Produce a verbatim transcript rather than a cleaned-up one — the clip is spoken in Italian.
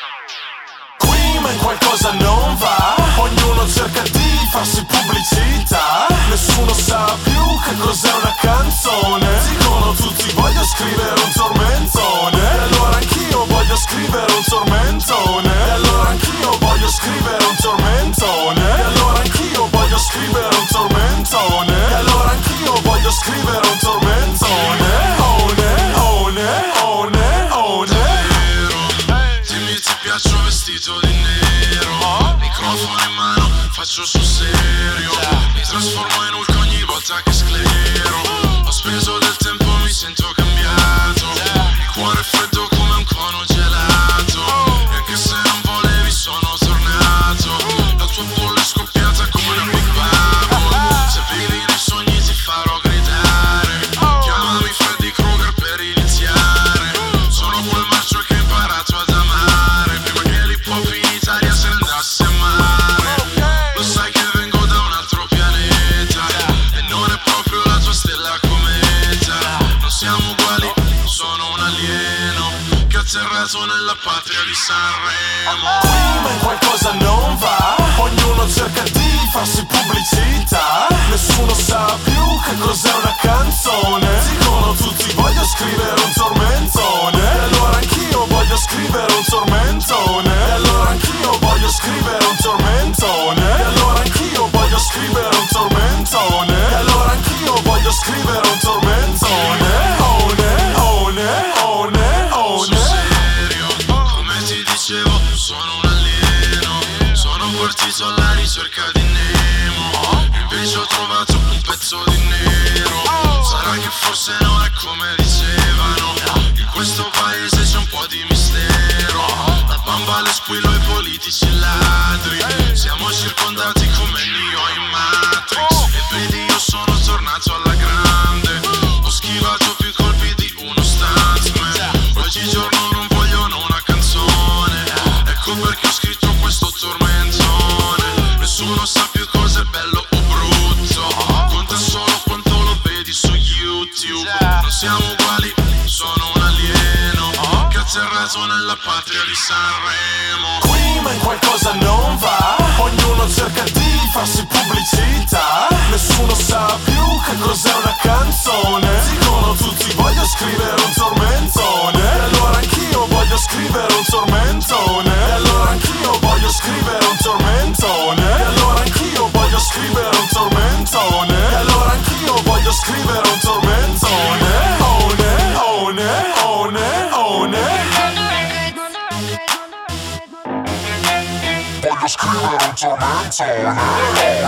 Qui men qualcosa non va, ognuno cerca di farsi pubblicità. Nessuno sa più che cos'è una canzone. Dicono tutti voglio scrivere un tormentone, e allora anch'io voglio scrivere un tormentone. E allora anch'io voglio scrivere un tormentone. E allora anch'io voglio scrivere un tormentone. E allora anch'io voglio scrivere un tormentone. One, one, one, one. Dimmi ti piaccio vestito di nero, microfono in mano, faccio sul serio. Mi trasformo in Hulk ogni volta che sclero. Ho speso del tempo, mi sento cambiato. Il cuore è freddo come un cono gelato. E anche se non volevi sono tornato. La tua bolla è scoppiata come una Big Bubble. Se vivi nei sogni ti farò gridare. Chiamami Freddy Krueger per iniziare. Sono quel marcio che ho imparato ad amare prima che l'hip hop in Italia se ne andasse a mare. Lo sai che vengo da un altro pianeta e non è proprio la tua stella cometa. Non siamo uguali, sono un alieno che ha atterrato nella patria di Sanremo. Qui men qualcosa non va, ognuno cerca di farsi pubblicità. Nessuno sa più che cos'è una canzone. Dicono tutti voglio scrivere un tormentone. E allora anch'io voglio scrivere un tormentone. E allora anch'io voglio scrivere un tormentone. E allora anch'io voglio scrivere un tormentone. E allora anch'io voglio scrivere un tormentone. One, one, one, Sul one. serio, come ti dicevo, sono un alieno. Sono partito alla ricerca di Nemo, invece ho trovato un pezzo di nero. Sarà che forse non è come dicevano. In questo paese c'è un po' di mistero. La bamba, le squillo e i politici ladri. Siamo circondati come Neo in Matrix. E vedi io sono tornato alla grande. Ho schivato più colpi di uno stuntman. Oggigiorno non vogliono una canzone. Ecco perché ho scritto questo tormentone. Nessuno sa più cosa è bello o brutto. Conta solo quanto lo vedi su YouTube. Non siamo uguali, sono un alieno che ha atterrato nella patria di Sanremo. Qui men qualcosa non va, ognuno cerca di farsi pubblicità. Nessuno sa più che cos'è una canzone. Dicono tutti voglio scrivere un tormentone. E allora anch'io voglio scrivere un tormentone. E allora anch'io voglio scrivere un tormentone. E allora anch'io voglio scrivere un tormentone. E allora anch'io voglio scrivere un tormentone. One, one, one, one. Voglio scrivere un tormentone.